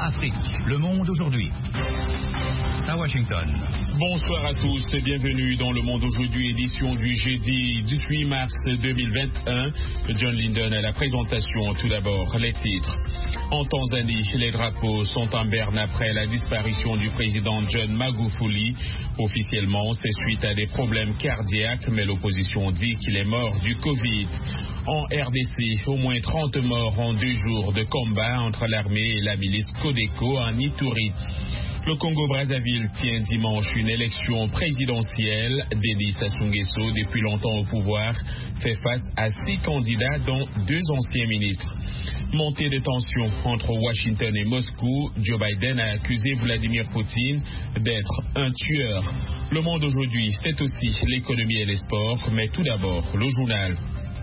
Afrique, le monde aujourd'hui. À Washington. Bonsoir à tous et bienvenue dans Le Monde aujourd'hui, édition du jeudi 18 mars 2021. John Linden à la présentation. Tout d'abord, les titres. En Tanzanie, les drapeaux sont en berne après la disparition du président John Magufuli. Officiellement, c'est suite à des problèmes cardiaques, mais l'opposition dit qu'il est mort du Covid. En RDC, au moins 30 morts en 2 jours de combat entre l'armée et la milice Codeco en Ituri. Le Congo-Brazzaville tient dimanche une élection présidentielle. Denis Sassou Nguesso, depuis longtemps au pouvoir, fait face à 6 candidats, dont 2 anciens ministres. Montée de tension entre Washington et Moscou, Joe Biden a accusé Vladimir Poutine d'être un tueur. Le monde aujourd'hui, c'est aussi l'économie et les sports, mais tout d'abord, le journal.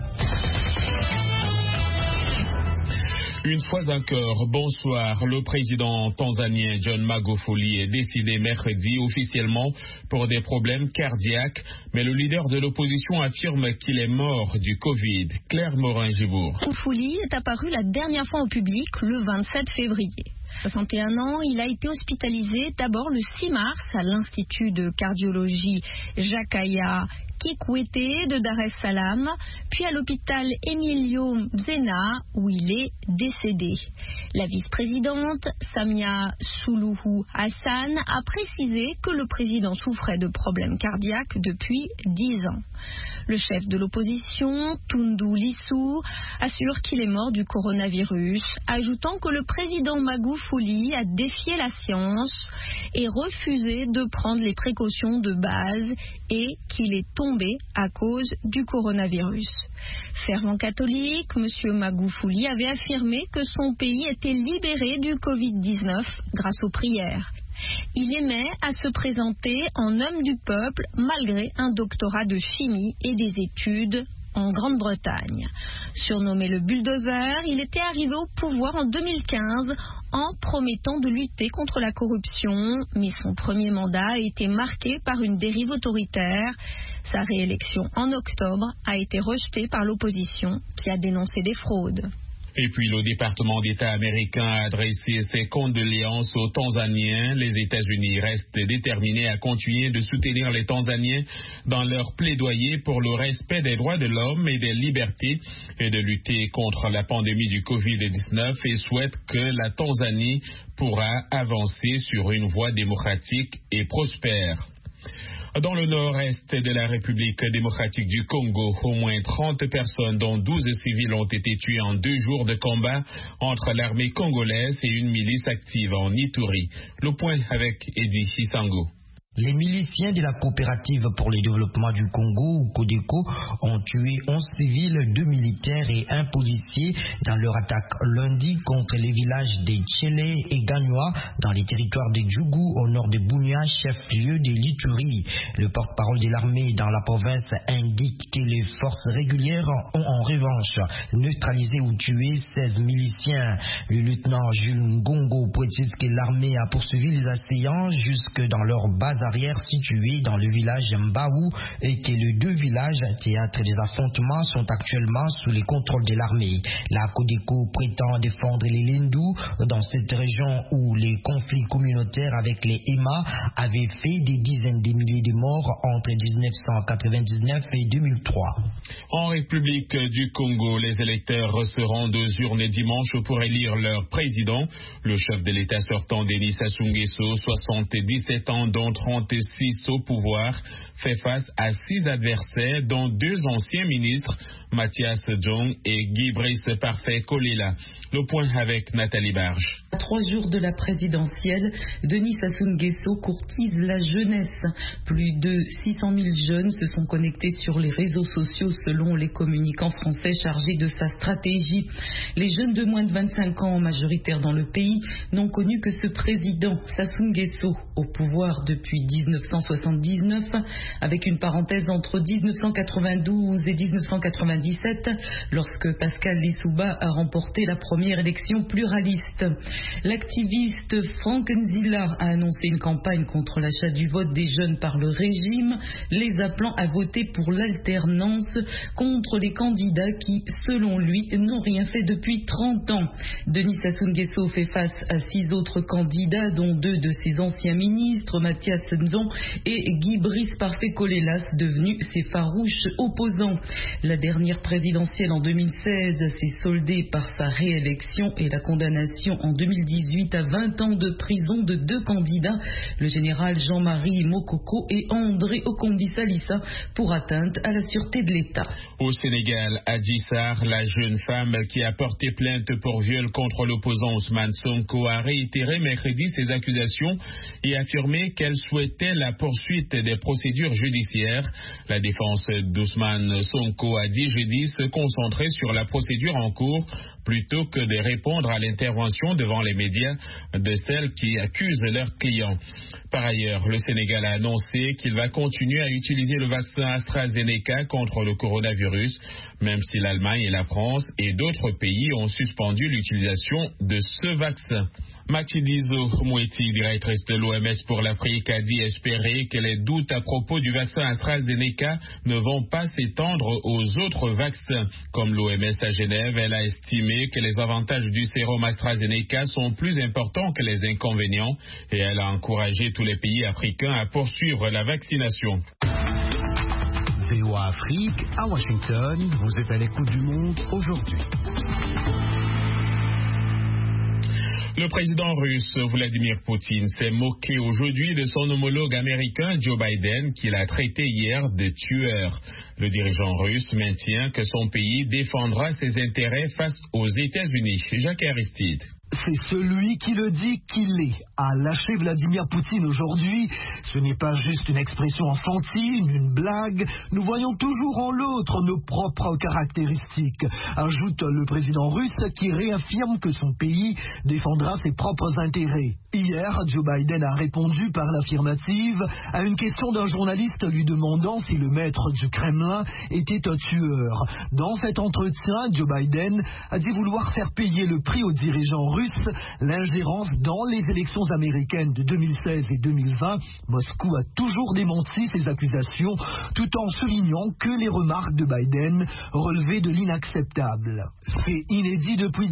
Une fois encore, bonsoir. Le président tanzanien John Magufuli est décédé mercredi officiellement pour des problèmes cardiaques, mais le leader de l'opposition affirme qu'il est mort du Covid. Claire Morin-Gibourg. Magufuli est apparu la dernière fois au public le 27 février. 61 ans, il a été hospitalisé d'abord le 6 mars à l'Institut de cardiologie Jakaya Kikwete de Dar es Salaam, puis à l'hôpital Emilio Mzena où il est décédé. La vice-présidente Samia Suluhu Hassan a précisé que le président souffrait de problèmes cardiaques depuis 10 ans. Le chef de l'opposition, Tundu Lissu, assure qu'il est mort du coronavirus, ajoutant que le président Magufuli a défié la science et refusé de prendre les précautions de base et qu'il est tombé à cause du coronavirus. Fervent catholique, M. Magufuli avait affirmé que son pays était libéré du Covid-19 grâce aux prières. Il aimait à se présenter en homme du peuple malgré un doctorat de chimie et des études en Grande-Bretagne. Surnommé le bulldozer, il était arrivé au pouvoir en 2015 en promettant de lutter contre la corruption, mais son premier mandat a été marqué par une dérive autoritaire. Sa réélection en octobre a été rejetée par l'opposition qui a dénoncé des fraudes. Et puis le département d'État américain a adressé ses condoléances aux Tanzaniens. Les États-Unis restent déterminés à continuer de soutenir les Tanzaniens dans leur plaidoyer pour le respect des droits de l'homme et des libertés et de lutter contre la pandémie du Covid-19 et souhaitent que la Tanzanie pourra avancer sur une voie démocratique et prospère. Dans le nord-est de la République démocratique du Congo, au moins 30 personnes, dont 12 civils, ont été tuées en 2 jours de combat entre l'armée congolaise et une milice active en Ituri. Le point avec Eddie Chisango. Les miliciens de la coopérative pour le développement du Congo, ou Codeco, ont tué 11 civils, 2 militaires et 1 policier dans leur attaque lundi contre les villages de Tchélé et Gagnoa dans les territoires de Djougou au nord de Bunia, chef-lieu de l'Ituri. Le porte-parole de l'armée dans la province indique que les forces régulières ont en revanche neutralisé ou tué 16 miliciens. Le lieutenant Jules Ngongo précise que l'armée a poursuivi les assaillants jusque dans leur base arrière situé dans le village Mbaou et que les 2 villages théâtres des affrontements sont actuellement sous les contrôles de l'armée. La Codeco prétend défendre les Lindou dans cette région où les conflits communautaires avec les EMA avaient fait des dizaines de milliers de morts entre 1999 et 2003. En République du Congo, les électeurs se rendent aux urnes dimanche pour élire leur président. Le chef de l'État sortant, Denis Sassou Nguesso, 77 ans, dont 36 au pouvoir, fait face à 6 adversaires, dont 2 anciens ministres, Mathias Djong et Guy Brice Parfait Kolela. Le point avec Nathalie Barge. À 3 jours de la présidentielle, Denis Sassou Nguesso courtise la jeunesse. Plus de 600 000 jeunes se sont connectés sur les réseaux sociaux selon les communicants français chargés de sa stratégie. Les jeunes de moins de 25 ans, majoritaires dans le pays, n'ont connu que ce président, Sassou Nguesso, au pouvoir depuis 1979, avec une parenthèse entre 1992 et 1999 1997, lorsque Pascal Lissouba a remporté la première élection pluraliste. L'activiste Frank Nzila a annoncé une campagne contre l'achat du vote des jeunes par le régime, les appelant à voter pour l'alternance contre les candidats qui, selon lui, n'ont rien fait depuis 30 ans. Denis Sassou Nguesso fait face à 6 autres candidats, dont 2 de ses anciens ministres, Mathias Nzon et Guy Brice Parfait-Colélas, devenus ses farouches opposants. La dernière présidentielle en 2016 s'est soldée par sa réélection et la condamnation en 2018 à 20 ans de prison de 2 candidats, le général Jean-Marie Mokoko et André Okombi-Salissa, pour atteinte à la sûreté de l'État. Au Sénégal, Adji Sarr, la jeune femme qui a porté plainte pour viol contre l'opposant Ousmane Sonko, a réitéré mercredi ses accusations et affirmé qu'elle souhaitait la poursuite des procédures judiciaires. La défense d'Ousmane Sonko a dit jeudi se concentrer sur la procédure en cours plutôt que de répondre à l'intervention devant les médias de celles qui accusent leurs clients. Par ailleurs, le Sénégal a annoncé qu'il va continuer à utiliser le vaccin AstraZeneca contre le coronavirus, même si l'Allemagne et la France et d'autres pays ont suspendu l'utilisation de ce vaccin. Matshidiso Moeti, directrice de l'OMS pour l'Afrique, a dit espérer que les doutes à propos du vaccin AstraZeneca ne vont pas s'étendre aux autres vaccins. Comme l'OMS à Genève, elle a estimé que les avantages du sérum AstraZeneca sont plus importants que les inconvénients et elle a encouragé tous les pays africains à poursuivre la vaccination. VOA Afrique, à Washington, vous êtes à l'écoute du monde aujourd'hui. Le président russe Vladimir Poutine s'est moqué aujourd'hui de son homologue américain Joe Biden, qu'il a traité hier de tueur. Le dirigeant russe maintient que son pays défendra ses intérêts face aux États-Unis. Jacques Aristide. C'est celui qui le dit qu'il est. A lâché Vladimir Poutine aujourd'hui. Ce n'est pas juste une expression enfantine, une blague. Nous voyons toujours en l'autre nos propres caractéristiques, ajoute le président russe qui réaffirme que son pays défendra ses propres intérêts. Hier, Joe Biden a répondu par l'affirmative à une question d'un journaliste lui demandant si le maître du Kremlin était un tueur. Dans cet entretien, Joe Biden a dit vouloir faire payer le prix aux dirigeants russes l'ingérence dans les élections américaines de 2016 et 2020. Moscou a toujours démenti ces accusations tout en soulignant que les remarques de Biden relevaient de l'inacceptable. Fait inédit depuis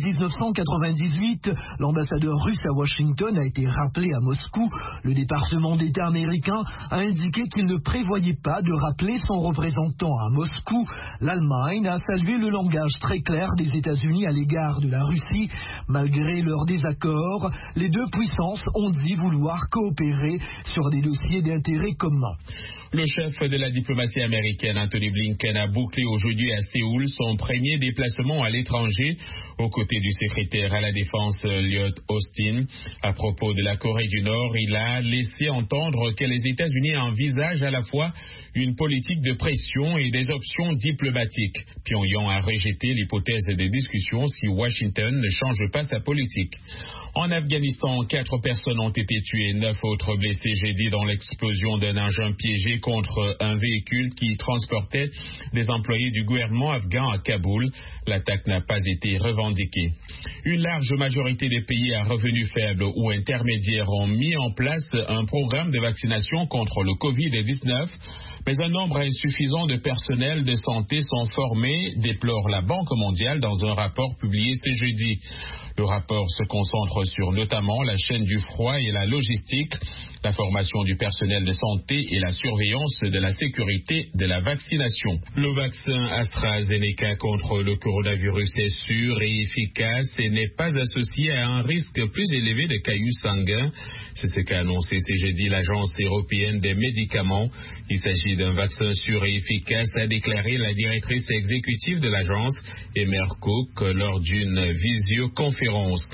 1998, l'ambassadeur russe à Washington a été rappelé à Moscou. Le département d'État américain a indiqué qu'il ne prévoyait pas de rappeler son représentant à Moscou. L'Allemagne a salué le langage très clair des États-Unis à l'égard de la Russie. Malgré leur désaccord, les deux puissances ont dit vouloir coopérer sur des dossiers d'intérêt commun. Le chef de la diplomatie américaine, Anthony Blinken, a bouclé aujourd'hui à Séoul son premier déplacement à l'étranger aux côtés du secrétaire à la Défense Lloyd Austin. À propos de la Corée du Nord, il a laissé entendre que les États-Unis envisagent à la fois une politique de pression et des options diplomatiques. Pyongyang a rejeté l'hypothèse des discussions si Washington ne change pas sa politique. En Afghanistan, 4 personnes ont été tuées, 9 autres blessées jeudi dans l'explosion d'un engin piégé contre un véhicule qui transportait des employés du gouvernement afghan à Kaboul. L'attaque n'a pas été revendiquée. Une large majorité des pays à revenus faibles ou intermédiaires ont mis en place un programme de vaccination contre le Covid-19, mais un nombre insuffisant de personnels de santé sont formés, déplore la Banque mondiale dans un rapport publié ce jeudi. Le rapport se concentre sur notamment la chaîne du froid et la logistique, la formation du personnel de santé et la surveillance de la sécurité de la vaccination. Le vaccin AstraZeneca contre le coronavirus est sûr et efficace et n'est pas associé à un risque plus élevé de cailloux sanguins. C'est ce qu'a annoncé ce jeudi l'Agence européenne des médicaments. Il s'agit d'un vaccin sûr et efficace, a déclaré la directrice exécutive de l'agence, Emer Cook, lors d'une visioconférence.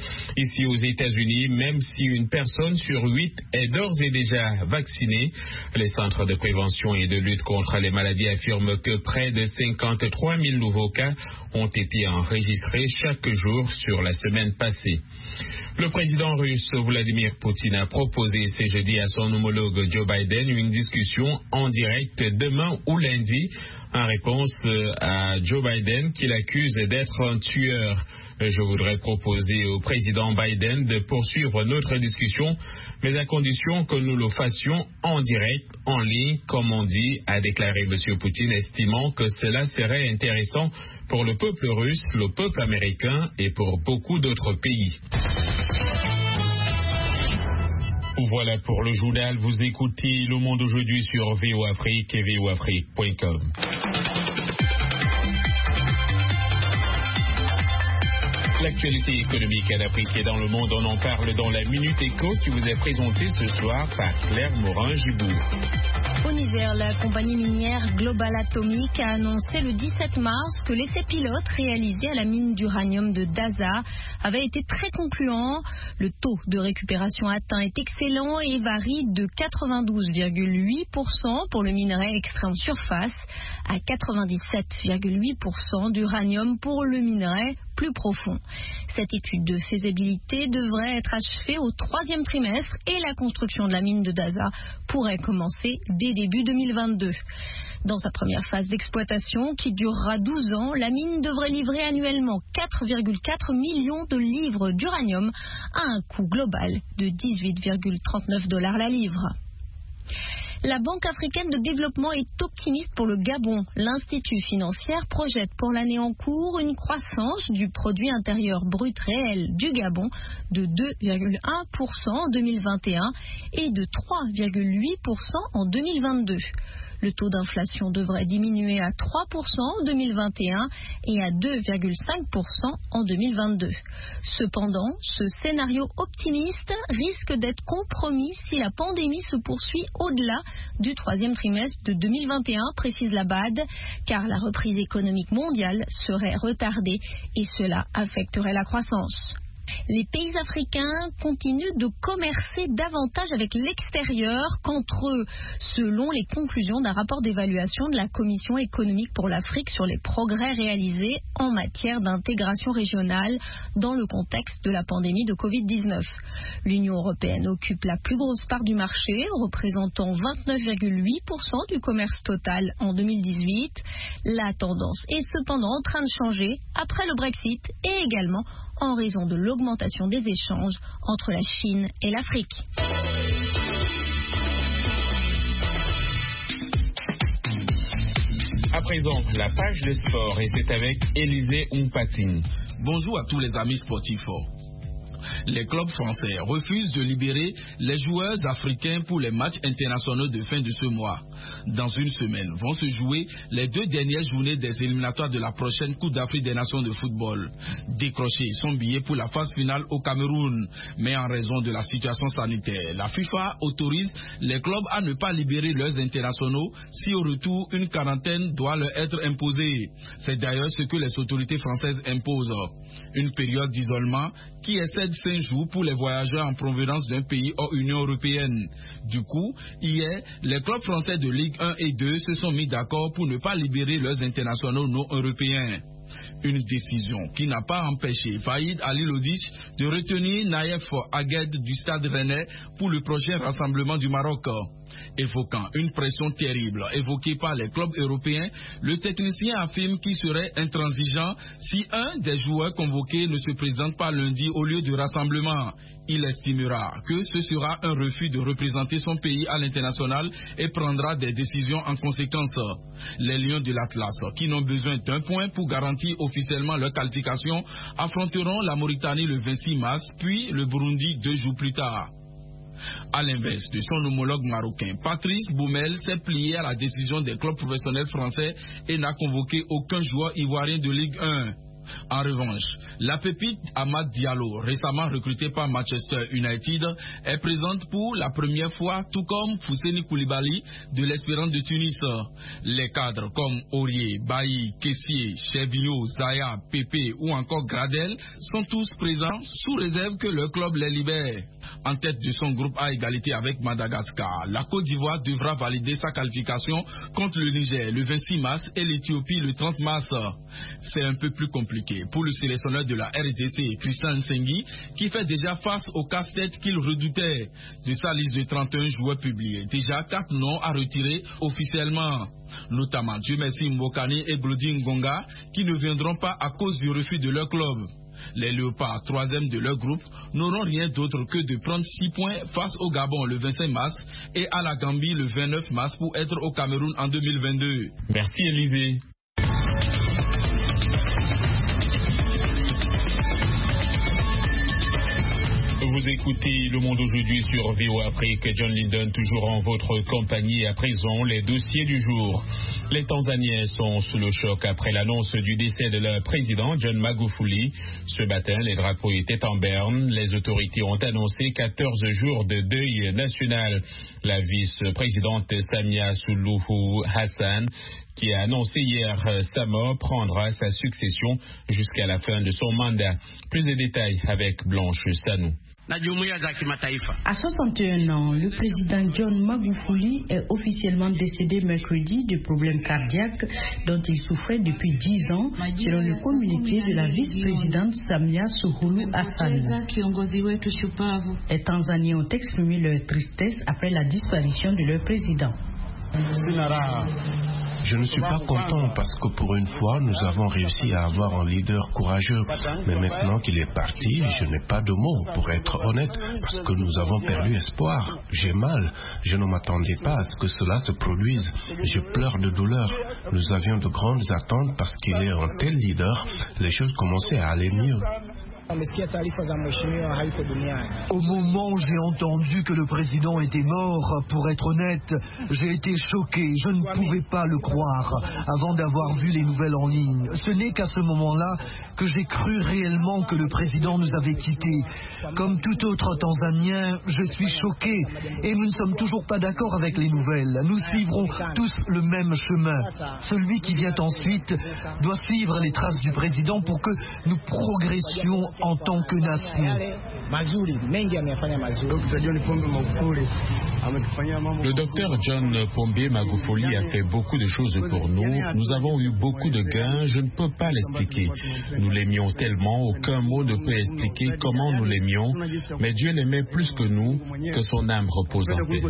Ici aux États-Unis, même si une personne sur 8 est d'ores et déjà vaccinée, les centres de prévention et de lutte contre les maladies affirment que près de 53 000 nouveaux cas ont été enregistrés chaque jour sur la semaine passée. Le président russe Vladimir Poutine a proposé ce jeudi à son homologue Joe Biden une discussion en direct direct demain ou lundi en réponse à Joe Biden qui l'accuse d'être un tueur. Je voudrais proposer au président Biden de poursuivre notre discussion, mais à condition que nous le fassions en direct, en ligne, comme on dit, a déclaré M. Poutine, estimant que cela serait intéressant pour le peuple russe, le peuple américain et pour beaucoup d'autres pays. Voilà pour le journal. Vous écoutez Le Monde aujourd'hui sur VOA Afrique et voafrique.com. L'actualité économique en Afrique et dans le monde, on en parle dans la Minute Éco qui vous est présentée ce soir par Claire Morin-Gibourg. Au Niger, la compagnie minière Global Atomic a annoncé le 17 mars que l'essai pilote réalisé à la mine d'uranium de Daza avait été très concluant. Le taux de récupération atteint est excellent et varie de 92,8% pour le minerai extrait en surface à 97,8% d'uranium pour le minerai plus profond. Cette étude de faisabilité devrait être achevée au 3e trimestre et la construction de la mine de Daza pourrait commencer dès début 2022. Dans sa première phase d'exploitation, qui durera 12 ans, la mine devrait livrer annuellement 4,4 millions de livres d'uranium à un coût global de 18,39 $ la livre. La Banque africaine de développement est optimiste pour le Gabon. L'Institut financier projette pour l'année en cours une croissance du produit intérieur brut réel du Gabon de 2,1% en 2021 et de 3,8% en 2022. Le taux d'inflation devrait diminuer à 3% en 2021 et à 2,5% en 2022. Cependant, ce scénario optimiste risque d'être compromis si la pandémie se poursuit au-delà du 3e trimestre de 2021, précise la BAD, car la reprise économique mondiale serait retardée et cela affecterait la croissance. Les pays africains continuent de commercer davantage avec l'extérieur qu'entre eux, selon les conclusions d'un rapport d'évaluation de la Commission économique pour l'Afrique sur les progrès réalisés en matière d'intégration régionale dans le contexte de la pandémie de Covid-19. L'Union européenne occupe la plus grosse part du marché, représentant 29,8% du commerce total en 2018. La tendance est cependant en train de changer après le Brexit et également en raison de l'augmentation des échanges entre la Chine et l'Afrique. À présent, la page de sport et c'est avec Élisée Oumpatine. Bonjour à tous les amis sportifs. Les clubs français refusent de libérer les joueurs africains pour les matchs internationaux de fin de ce mois. Dans une semaine vont se jouer les 2 dernières journées des éliminatoires de la prochaine Coupe d'Afrique des Nations de football. Décrocher son billet pour la phase finale au Cameroun. Mais en raison de la situation sanitaire, la FIFA autorise les clubs à ne pas libérer leurs internationaux si au retour une quarantaine doit leur être imposée. C'est d'ailleurs ce que les autorités françaises imposent. Une période d'isolement qui excède 5 jours pour les voyageurs en provenance d'un pays hors Union européenne. Du coup, hier, les clubs français de Ligue 1 et 2 se sont mis d'accord pour ne pas libérer leurs internationaux non européens. Une décision qui n'a pas empêché Faïd Ali Lodich de retenir Naïef Agued du Stade Rennais pour le prochain rassemblement du Maroc. Évoquant une pression terrible évoquée par les clubs européens, le technicien affirme qu'il serait intransigeant si un des joueurs convoqués ne se présente pas lundi au lieu du rassemblement. Il estimera que ce sera un refus de représenter son pays à l'international et prendra des décisions en conséquence. Les Lions de l'Atlas, qui n'ont besoin d'un point pour garantir officiellement leur qualification, affronteront la Mauritanie le 26 mars, puis le Burundi 2 jours plus tard. À l'inverse de son homologue marocain, Patrice Boumel s'est plié à la décision des clubs professionnels français et n'a convoqué aucun joueur ivoirien de Ligue 1. En revanche, la pépite Amad Diallo, récemment recruté par Manchester United, est présente pour la première fois, tout comme Fousseni Koulibaly de l'Espérance de Tunis. Les cadres comme Aurier, Bailly, Kessié, Chervinho, Zaya, Pépé ou encore Gradel sont tous présents sous réserve que le club les libère. En tête de son groupe à égalité avec Madagascar, la Côte d'Ivoire devra valider sa qualification contre le Niger le 26 mars et l'Éthiopie le 30 mars. C'est un peu plus compliqué compliqué pour le sélectionneur de la RDC, Christian Nsengui, qui fait déjà face au casse-tête qu'il redoutait. De sa liste de 31 joueurs publiés, déjà 4 noms à retirer officiellement. Notamment Dieu merci Mbokani et Glody Ngonga, qui ne viendront pas à cause du refus de leur club. Les Léopards, 3e de leur groupe, n'auront rien d'autre que de prendre 6 points face au Gabon le 25 mars et à la Gambie le 29 mars pour être au Cameroun en 2022. Merci Élisée. Vous écoutez Le Monde aujourd'hui sur VOA Afrique. John Linden toujours en votre compagnie. À présent, les dossiers du jour. Les Tanzaniens sont sous le choc après l'annonce du décès de leur président, John Magufuli. Ce matin, les drapeaux étaient en berne. Les autorités ont annoncé 14 jours de deuil national. La vice-présidente Samia Suluhu Hassan, qui a annoncé hier sa mort, prendra sa succession jusqu'à la fin de son mandat. Plus de détails avec Blanche Sanou. À 61 ans, le président John Magufuli est officiellement décédé mercredi de problèmes cardiaques dont il souffrait depuis 10 ans, selon le communiqué de la vice-présidente Samia Suluhu Hassan. Les Tanzaniens ont exprimé leur tristesse après la disparition de leur président. Je ne suis pas content parce que pour une fois, nous avons réussi à avoir un leader courageux. Mais maintenant qu'il est parti, je n'ai pas de mots pour être honnête parce que nous avons perdu espoir. J'ai mal. Je ne m'attendais pas à ce que cela se produise. Je pleure de douleur. Nous avions de grandes attentes parce qu'il est un tel leader. Les choses commençaient à aller mieux. Au moment où j'ai entendu que le président était mort, pour être honnête, j'ai été choqué. Je ne pouvais pas le croire avant d'avoir vu les nouvelles en ligne. Ce n'est qu'à ce moment-là que j'ai cru réellement que le président nous avait quittés. Comme tout autre Tanzanien, je suis choqué et nous ne sommes toujours pas d'accord avec les nouvelles. Nous suivrons tous le même chemin. Celui qui vient ensuite doit suivre les traces du président pour que nous progressions en tant que nation. Le docteur John Pombe Magufuli a fait beaucoup de choses pour nous. Nous avons eu beaucoup de gains. Je ne peux pas l'expliquer. Nous l'aimions tellement, aucun mot ne peut expliquer comment nous l'aimions. Mais Dieu l'aimait plus que nous, que son âme repose en paix.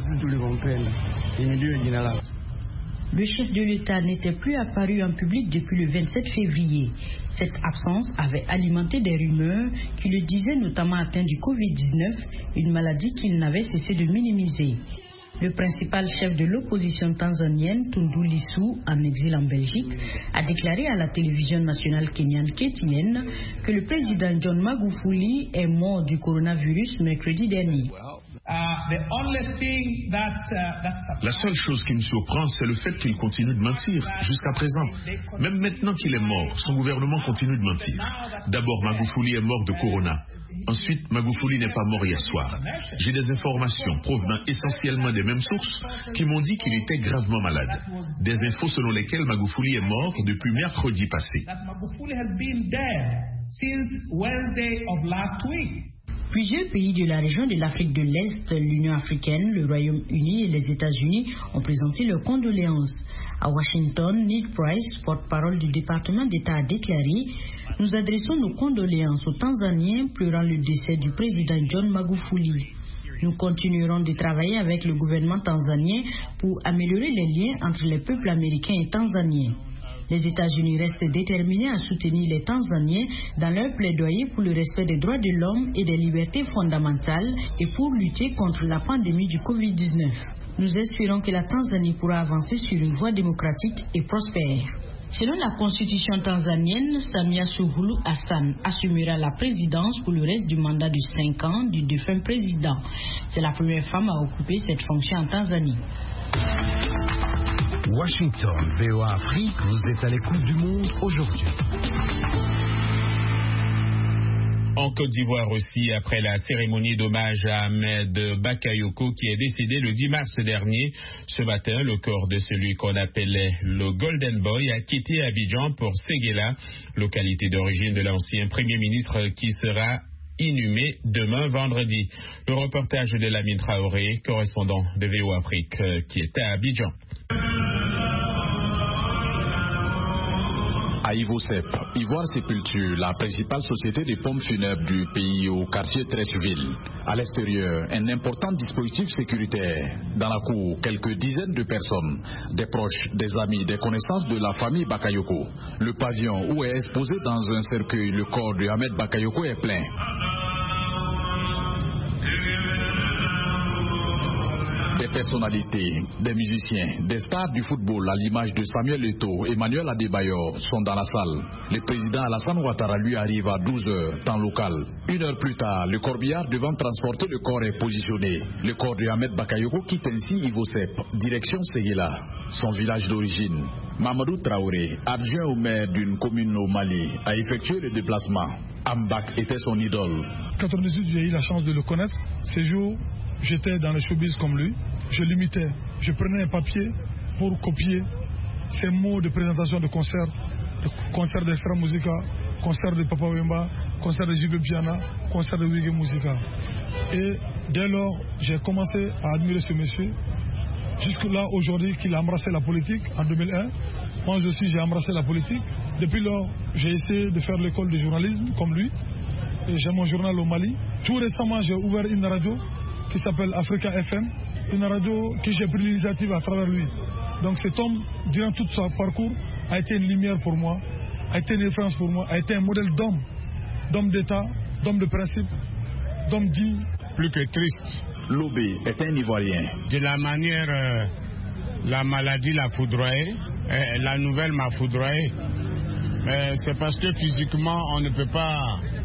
Le chef de l'État n'était plus apparu en public depuis le 27 février. Cette absence avait alimenté des rumeurs qui le disaient notamment atteint du Covid-19, une maladie qu'il n'avait cessé de minimiser. Le principal chef de l'opposition tanzanienne, Tundu Lissu, en exil en Belgique, a déclaré à la télévision nationale kenyane KTN que le président John Magufuli est mort du coronavirus mercredi dernier. La seule chose qui me surprend, c'est le fait qu'il continue de mentir jusqu'à présent. Même maintenant qu'il est mort, son gouvernement continue de mentir. D'abord, Magufuli est mort de corona. Ensuite, Magufuli n'est pas mort hier soir. J'ai des informations provenant essentiellement des mêmes sources qui m'ont dit qu'il était gravement malade. Des infos selon lesquelles Magufuli est mort depuis mercredi passé. Plusieurs pays de la région de l'Afrique de l'Est, l'Union africaine, le Royaume-Uni et les États-Unis ont présenté leurs condoléances. À Washington, Ned Price, porte-parole du département d'État, a déclaré « Nous adressons nos condoléances aux Tanzaniens pleurant le décès du président John Magufuli. Nous continuerons de travailler avec le gouvernement tanzanien pour améliorer les liens entre les peuples américains et tanzaniens. Les États-Unis restent déterminés à soutenir les Tanzaniens dans leur plaidoyer pour le respect des droits de l'homme et des libertés fondamentales et pour lutter contre la pandémie du Covid-19. Nous espérons que la Tanzanie pourra avancer sur une voie démocratique et prospère. » Selon la constitution tanzanienne, Samia Suluhu Hassan assumera la présidence pour le reste du mandat de 5 ans du défunt président. C'est la première femme à occuper cette fonction en Tanzanie. Washington, VOA Afrique, vous êtes à l'écoute du monde aujourd'hui. En Côte d'Ivoire aussi, après la cérémonie d'hommage à Ahmed Bakayoko qui est décédé le 10 mars dernier, ce matin, le corps de celui qu'on appelait le Golden Boy a quitté Abidjan pour Séguéla, localité d'origine de l'ancien Premier ministre qui sera inhumé demain vendredi. Le reportage de Lamine Traoré, correspondant de VOA Afrique, qui est à Abidjan. À à Ivosep, Ivoire Sépulture, la principale société de pompes funèbres du pays au quartier Trècheville. À l'extérieur, un important dispositif sécuritaire. Dans la cour, quelques dizaines de personnes, des proches, des amis, des connaissances de la famille Bakayoko. Le pavillon où est exposé dans un cercueil le corps de Ahmed Bakayoko est plein. Des personnalités, des musiciens, des stars du football à l'image de Samuel Eto'o et Emmanuel Adebayor sont dans la salle. Le président Alassane Ouattara lui arrive à 12h, temps local. 1 heure plus tard, le corbillard devant transporter le corps est positionné. Le corps de Ahmed Bakayoko quitte ainsi Ivosep, direction Séguéla, son village d'origine. Mamadou Traoré, adjoint au maire d'une commune au Mali, a effectué le déplacement. Ambak était son idole. 98, j'ai eu la chance de le connaître. Ces jours, j'étais dans le showbiz comme lui. Je l'imitais. Je prenais un papier pour copier ses mots de présentation de concert d'Extra Musica, concert de Papa Wemba, concert de JB Piana, concert de Wiggy Musica. Et dès lors, j'ai commencé à admirer ce monsieur. Jusque là, aujourd'hui, qu'il a embrassé la politique en 2001. Moi aussi, j'ai embrassé la politique. Depuis lors, j'ai essayé de faire l'école de journalisme comme lui. Et j'ai mon journal au Mali. Tout récemment, j'ai ouvert une radio qui s'appelle Africa FM, une radio que j'ai pris l'initiative à travers lui. Donc cet homme, durant tout son parcours, a été une lumière pour moi, a été une référence pour moi, a été un modèle d'homme d'État, d'homme de principe, d'homme digne. Plus que triste. Lobé est un Ivoirien. De la manière, la maladie l'a foudroyé, la nouvelle m'a foudroyé. C'est parce que physiquement, on ne peut pas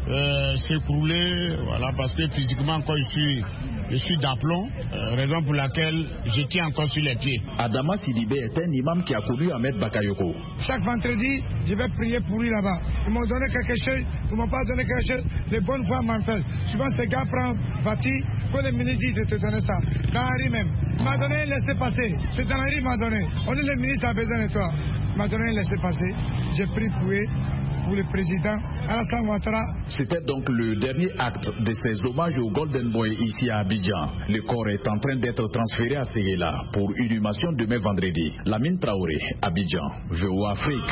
s'écrouler, voilà, parce que physiquement, quand je suis d'aplomb, raison pour laquelle je tiens encore sur les pieds. Adama Sidibé est un imam qui a connu Ahmed Bakayoko. Chaque vendredi, je vais prier pour lui là-bas. Ils m'ont donné quelque chose, ils ne m'ont pas donné quelque chose. Les bonnes voies mentales. Souvent, ces gars prennent Vati, quand les ministres disent de te donner ça. Dans la rue même. Il m'a donné un laissez-passer. C'est dans la rue, il m'a donné. On est le ministre, a besoin de toi. Il m'a donné un laissez-passer. J'ai pris pour le président Alassane Ouattara. C'était donc le dernier acte de ces hommages au Golden Boy ici à Abidjan. Le corps est en train d'être transféré à Séguéla pour inhumation demain vendredi. Lamine Traoré, Abidjan, VOA Afrique.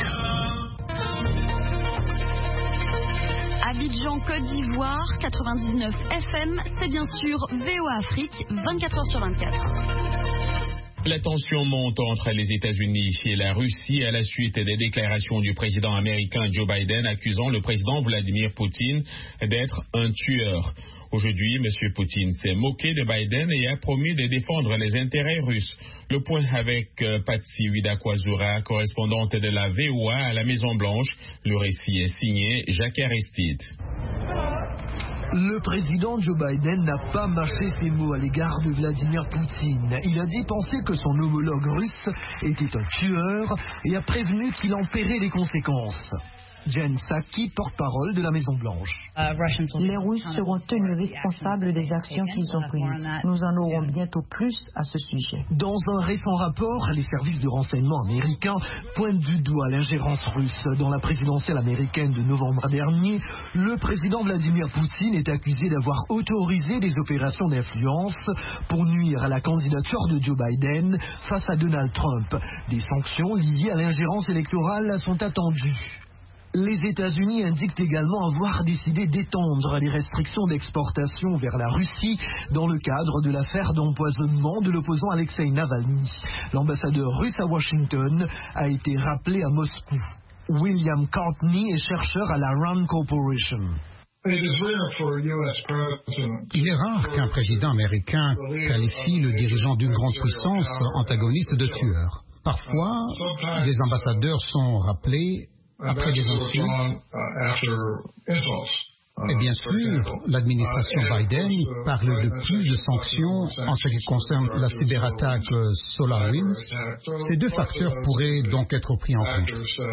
Abidjan, Côte d'Ivoire, 99 FM, c'est bien sûr VOA Afrique, 24h/24. La tension monte entre les États-Unis et la Russie à la suite des déclarations du président américain Joe Biden accusant le président Vladimir Poutine d'être un tueur. Aujourd'hui, M. Poutine s'est moqué de Biden et a promis de défendre les intérêts russes. Le point avec Patsy Widakwazura, correspondante de la VOA à la Maison-Blanche. Le récit est signé Jacques Aristide. Le président Joe Biden n'a pas mâché ses mots à l'égard de Vladimir Poutine. Il a dit penser que son homologue russe était un tueur et a prévenu qu'il en paierait les conséquences. Jen Psaki, porte-parole de la Maison-Blanche. Les Russes seront tenus responsables des actions qu'ils ont prises. Nous en aurons bientôt plus à ce sujet. Dans un récent rapport, les services de renseignement américains pointent du doigt l'ingérence russe. Dans la présidentielle américaine de novembre dernier, le président Vladimir Poutine est accusé d'avoir autorisé des opérations d'influence pour nuire à la candidature de Joe Biden face à Donald Trump. Des sanctions liées à l'ingérence électorale sont attendues. Les États-Unis indiquent également avoir décidé d'étendre les restrictions d'exportation vers la Russie dans le cadre de l'affaire d'empoisonnement de l'opposant Alexei Navalny. L'ambassadeur russe à Washington a été rappelé à Moscou. William Courtney est chercheur à la Rand Corporation. Il est rare qu'un président américain qualifie le dirigeant d'une grande puissance antagoniste de tueur. Parfois, des ambassadeurs sont rappelés après des insultes. Et bien sûr, l'administration Biden parle de plus de sanctions en ce qui concerne la cyberattaque SolarWinds. Ces deux facteurs pourraient donc être pris en compte.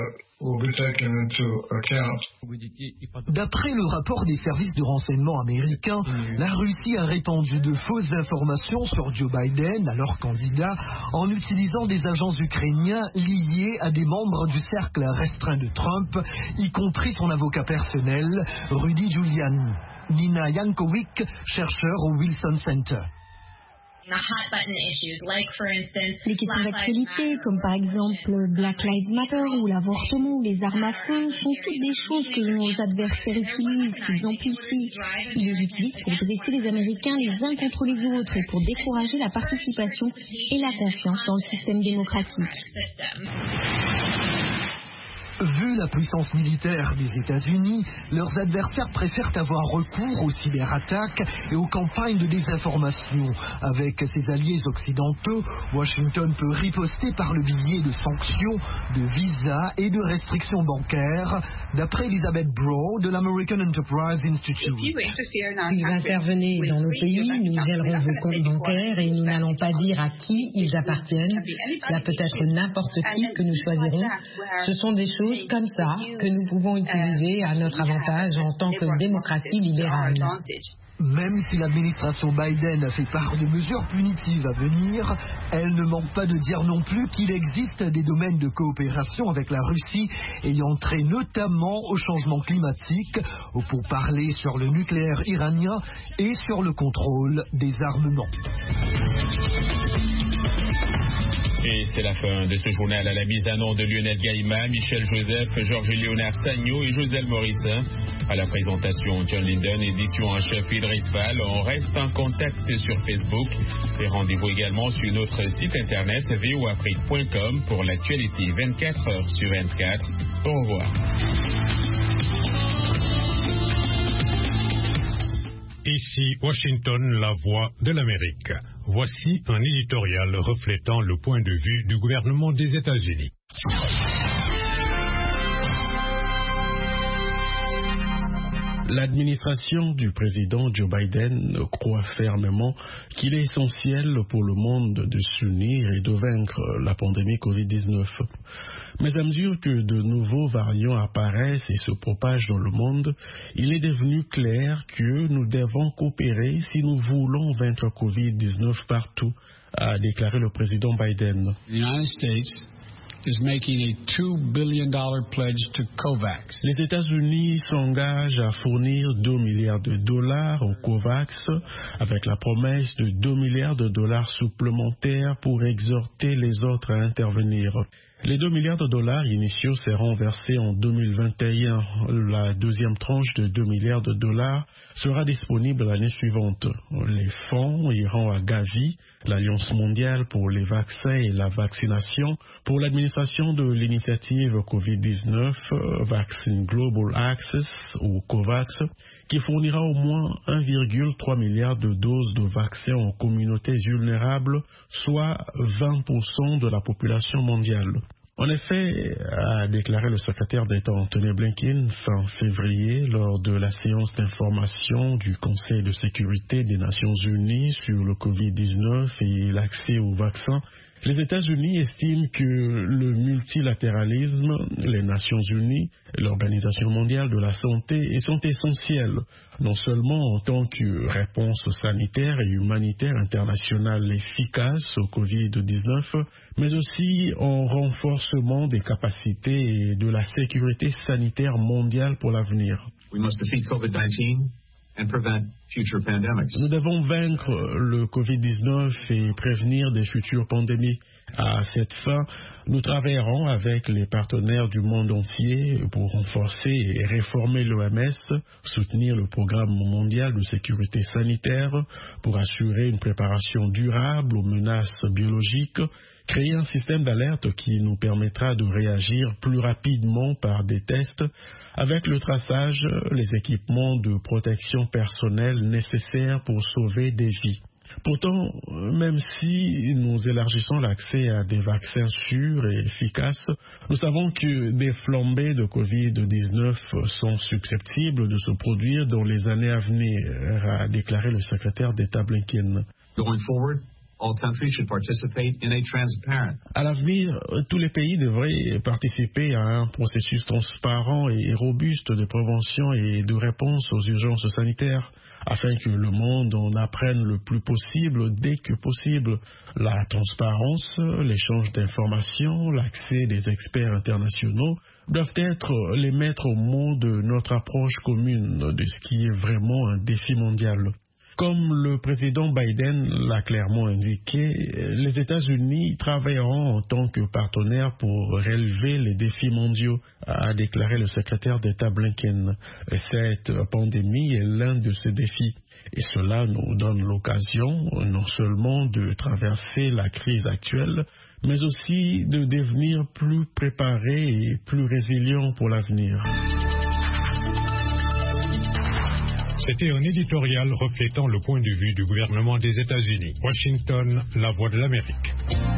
D'après le rapport des services de renseignement américains, la Russie a répandu de fausses informations sur Joe Biden, alors candidat, en utilisant des agents ukrainiens liés à des membres du cercle restreint de Trump, y compris son avocat personnel, Rudy Giuliani. Nina Yankovic, chercheur au Wilson Center. Les questions d'actualité, comme par exemple Black Lives Matter ou l'avortement ou les armes à feu, sont toutes des choses que nos adversaires utilisent, qu'ils amplifient. Ils les utilisent pour dresser les Américains les uns contre les autres et pour décourager la participation et la confiance dans le système démocratique. Vu la puissance militaire des États-Unis, leurs adversaires préfèrent avoir recours aux cyberattaques et aux campagnes de désinformation. Avec ses alliés occidentaux, Washington peut riposter par le biais de sanctions, de visas et de restrictions bancaires, d'après Elizabeth Brough de l'American Enterprise Institute. Si vous intervenez dans nos pays, nous gèlerons vos comptes bancaires et nous n'allons pas dire à qui ils appartiennent. Cela peut être n'importe qui que nous choisirons. Ce sont des choses comme ça que nous pouvons utiliser à notre avantage en tant que démocratie libérale. Même si l'administration Biden a fait part de mesures punitives à venir, elle ne manque pas de dire non plus qu'il existe des domaines de coopération avec la Russie ayant trait notamment au changement climatique, aux pourparlers sur le nucléaire iranien et sur le contrôle des armements. Et c'est la fin de ce journal à la mise à nom de Lionel Gaïma, Michel Joseph, Georges-Léonard Sagno et Joselle Morissin. À la présentation, John Linden, édition en chef Idriss Fall. On reste en contact sur Facebook et rendez-vous également sur notre site internet voafrique.com pour l'actualité 24 heures sur 24. Au revoir. Ici Washington, la voix de l'Amérique. Voici un éditorial reflétant le point de vue du gouvernement des États-Unis. L'administration du président Joe Biden croit fermement qu'il est essentiel pour le monde de s'unir et de vaincre la pandémie Covid-19. Mais à mesure que de nouveaux variants apparaissent et se propagent dans le monde, il est devenu clair que nous devons coopérer si nous voulons vaincre Covid-19 partout, a déclaré le président Biden. Les États-Unis s'engagent à fournir $2 milliards au COVAX avec la promesse de $2 milliards supplémentaires pour exhorter les autres à intervenir. Les $2 milliards initiaux seront versés en 2021. La deuxième tranche de $2 milliards sera disponible l'année suivante. Les fonds iront à Gavi, l'Alliance mondiale pour les vaccins et la vaccination, pour l'administration de l'initiative COVID-19 Vaccine Global Access ou COVAX, qui fournira au moins 1,3 milliard de doses de vaccins aux communautés vulnérables, soit 20% de la population mondiale. En effet, a déclaré le secrétaire d'État Anthony Blinken fin février lors de la séance d'information du Conseil de sécurité des Nations Unies sur le Covid-19 et l'accès aux vaccins, les États-Unis estiment que le multilatéralisme, les Nations Unies, l'Organisation mondiale de la santé sont essentiels, non seulement en tant que réponse sanitaire et humanitaire internationale efficace au Covid-19, mais aussi en renforcement des capacités et de la sécurité sanitaire mondiale pour l'avenir. Nous devons vaincre le Covid-19 et prévenir des futures pandémies. À cette fin, nous travaillerons avec les partenaires du monde entier pour renforcer et réformer l'OMS, soutenir le programme mondial de sécurité sanitaire pour assurer une préparation durable aux menaces biologiques, créer un système d'alerte qui nous permettra de réagir plus rapidement par des tests, avec le traçage, les équipements de protection personnelle nécessaires pour sauver des vies. Pourtant, même si nous élargissons l'accès à des vaccins sûrs et efficaces, nous savons que des flambées de Covid-19 sont susceptibles de se produire dans les années à venir, a déclaré le secrétaire d'État Blinken. À l'avenir, tous les pays devraient participer à un processus transparent et robuste de prévention et de réponse aux urgences sanitaires, afin que le monde en apprenne le plus possible dès que possible. La transparence, l'échange d'informations, l'accès des experts internationaux doivent être les maîtres mots de notre approche commune de ce qui est vraiment un défi mondial. Comme le président Biden l'a clairement indiqué, les États-Unis travailleront en tant que partenaires pour relever les défis mondiaux, a déclaré le secrétaire d'État Blinken. Cette pandémie est l'un de ces défis. Et cela nous donne l'occasion non seulement de traverser la crise actuelle, mais aussi de devenir plus préparés et plus résilients pour l'avenir. C'était un éditorial reflétant le point de vue du gouvernement des États-Unis. Washington, la voix de l'Amérique.